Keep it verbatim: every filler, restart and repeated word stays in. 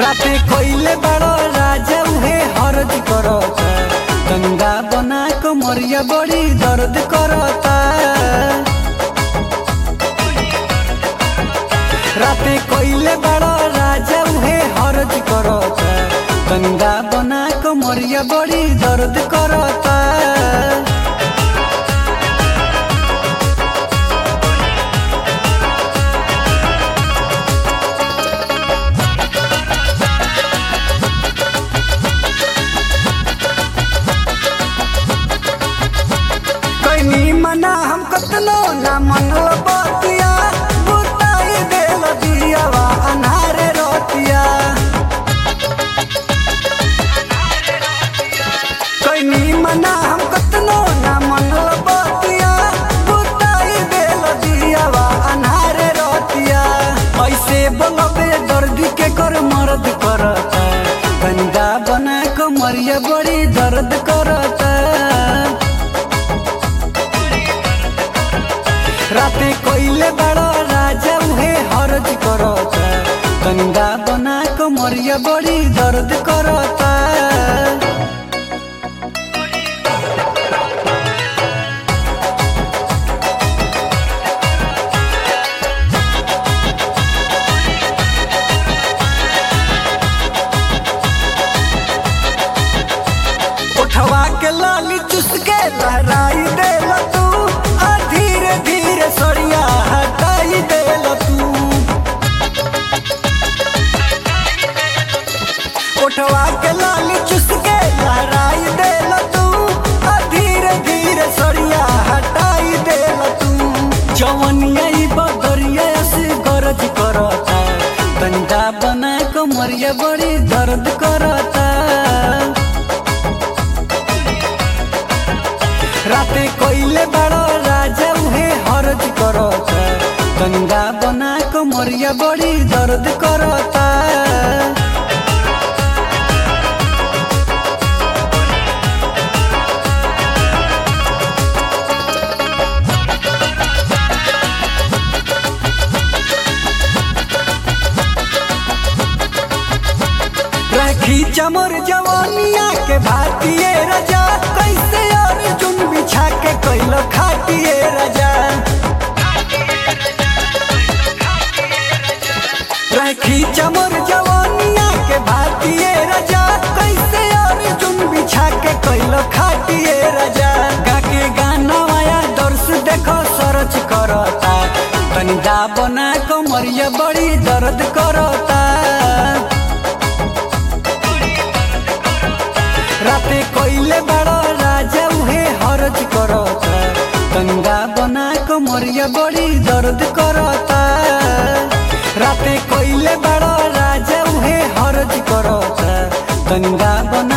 राते कोइले बड़ो राजा उहे हरज करता, गंगा बना कमरिया बड़ी दर्द करता। राते कोइले बड़ो राजा उहे हरज करता, गंगा बना कमरिया बड़ी दर्द करता। मना हम कतनो ना मनल बतिया, बुताई देल दियावा अन्हारे रोतिया। कैनी मना हम कतनो ना मनल बतिया, बुताई देल दियावा अन्हारे रोतिया। ऐसे बोलबे दर्द के कर मर्द करता, गंगा बना कमरिया बड़ी दर्द करता। राते कोइले बड़ो राजा उहे हरज करता, गंगा बना कमरिया बड़ी दर्द करता। उठवा के लाली चुस के लहराई देला तू, धीरे धीरे सड़िया हटाई देल तू। उठवा के लाली चुस के लहराई देल तू, धीरे धीरे सड़िया हटाई देल तू। जवनिया बदरिया से गरज करता, गंगा बना कमरिया बड़ी दर्द करता। राते कोइले बड़ो राजा उहे हरज करता, गंगा बना कमरिया बड़ी दर्द करता। राखी चमर जवानिया के भातिए राजा, कैसे अर्जुन बिछा के कैल खाटिए राजा। राखी चमर जवानिया के भातिए राजा, कैसे अर्जुन बिछा के कैल खाटिए राजा। गाके गाना आया दर्श देखो सरच करता, गंगा बना कमरिया बड़ी दर्द करता। राते कोइले बड़ो राजा उहे हरज करता, गंगा बना कमरिया बड़ी दर्द करता। राते कोइले बड़ो राजा उहे हरज करता, गंगा बना